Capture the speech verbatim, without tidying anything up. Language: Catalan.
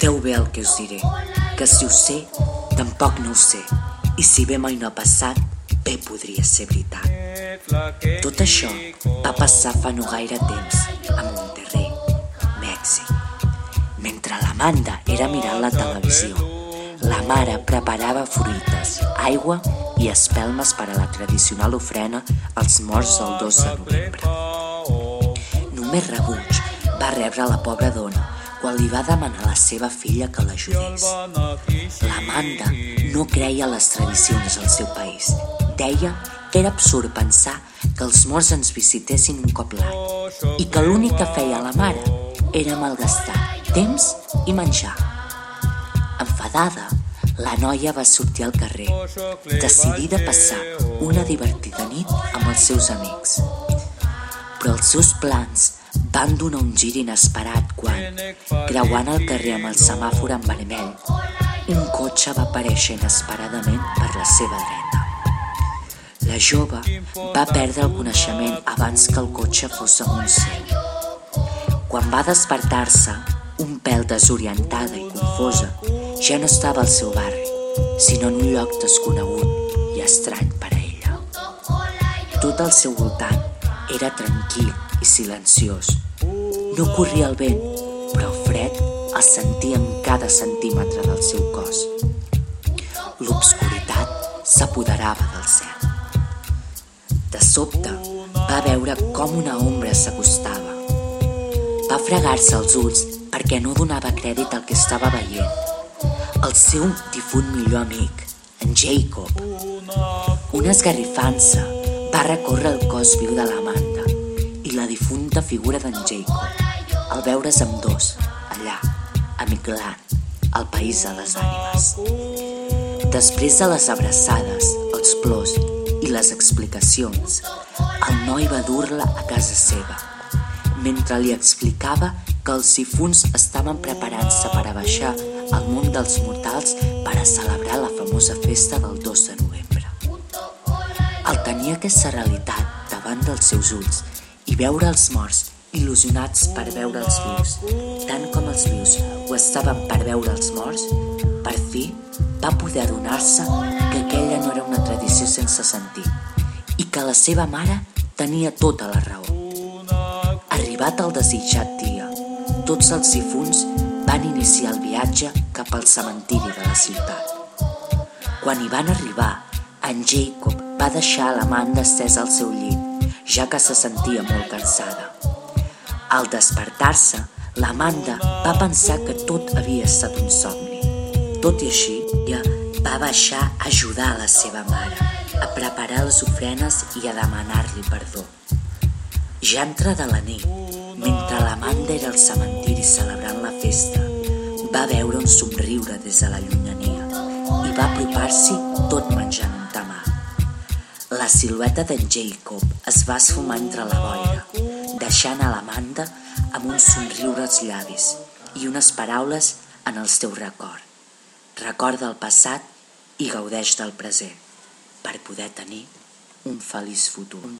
Penseu bé el que us diré, que si ho sé, tampoc no ho sé, i si bé mai no ha passat, bé podria ser veritat. Tot això va passar fa no gaire temps a Monterrey, Mèxic. Mentre l'Amanda era mirant la televisió, la mare preparava fruites, aigua i espelmes per a la tradicional ofrena als morts del dos de novembre. Només rebuig va rebre la pobra dona quan li va demanar a la seva filla que l'ajudés. L'Amanda no creia en les tradicions del seu país. Deia que era absurd pensar que els morts ens visitessin un cop l'any i que l'únic que feia la mare era malgastar temps i menjar. Enfadada, la noia va sortir al carrer, decidida a passar una divertida nit amb els seus amics. Però els seus plans van donar un gir inesperat quan, creuant el carrer amb el semàfor en vermell, un cotxe va aparèixer inesperadament per la seva dreta. La jove va perdre el coneixement abans que el cotxe fos damunt seu. Quan va despertar-se, un pèl desorientada i confosa, ja no estava al seu barri, sinó en un lloc desconegut i estrany per a ella. Tot al seu voltant era tranquil i silenciós. No corria el vent, però el fred el sentia en cada centímetre del seu cos. L'obscuritat s'apoderava del cel. De sobte, va veure com una ombra s'acostava. Va fregar-se els ulls perquè no donava crèdit al que estava veient. El seu difunt millor amic, en Jacob. Una esgarrifança va recórrer el cos viu de l'Amanda i la difunta figura d'en Jacob, al veure's amb dos, allà, a Mictlán, al país de les ànimes. Després de les abraçades, els plors i les explicacions, el noi va dur-la a casa seva, mentre li explicava que els difunts estaven preparant-se per a baixar al món dels mortals per a celebrar la famosa festa del dos de novembre. Al tenir aquesta realitat davant dels seus ulls i veure els morts il·lusionats per veure els vius, tant com els vius ho estaven per veure els morts, per fi va poder adonar-se que aquella no era una tradició sense sentit i que la seva mare tenia tota la raó. Arribat el desitjat dia, tots els difunts van iniciar el viatge cap al cementiri de la ciutat. Quan hi van arribar, en Jacob va deixar l'Amanda estesa al seu llit, ja que se sentia molt cansada. Al despertar-se, l'Amanda va pensar que tot havia estat un somni. Tot i així, ella va baixar a ajudar a la seva mare, a preparar les ofrenes i a demanar-li perdó. Ja entrada la nit, mentre l'Amanda era al cementiri celebrant la festa, va veure un somriure des de la llunyania i va apropar-s'hi tot menjant un tamal. La silueta d'en Jacob es va esfumar entre la boira, deixant a l'Amanda amb un somriure als llavis i unes paraules en el teu record. Recorda el passat i gaudeix del present per poder tenir un feliç futur.